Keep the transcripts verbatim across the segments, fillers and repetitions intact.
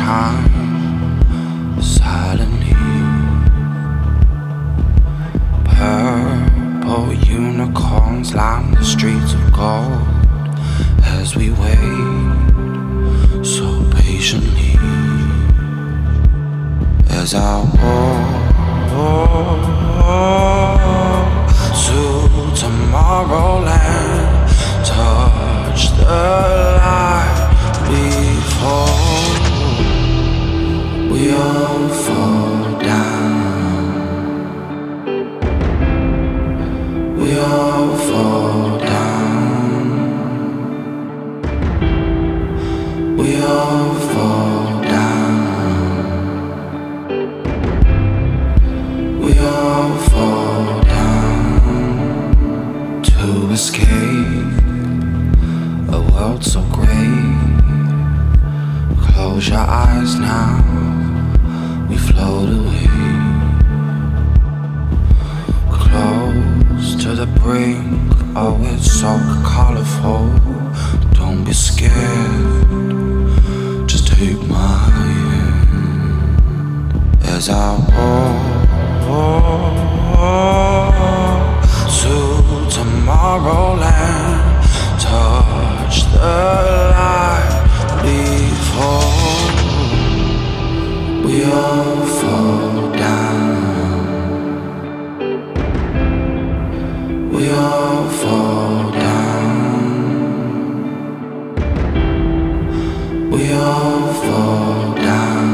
time silently. Purple unicorns line the streets of gold as we wait so patiently. As I walk to Tomorrowland, touch the light before we all fall down. We all fall down. We all fall down. We all fall down to escape a world so great. Close your eyes now, we float away, close to the brink. Oh, it's so colorful. Don't be scared, just take my hand as I walk to Tomorrowland. Touch the light before we all fall down. We all fall down. We all fall down.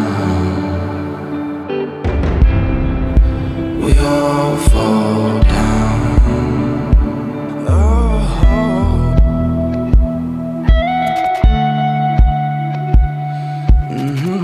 We all fall down. Oh. Mm-hmm.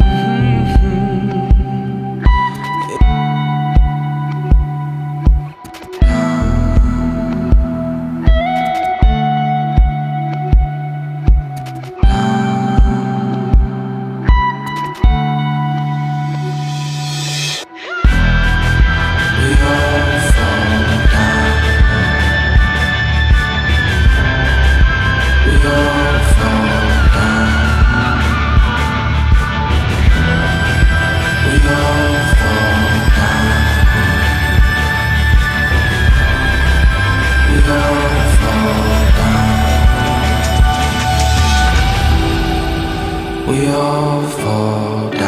We all fall down.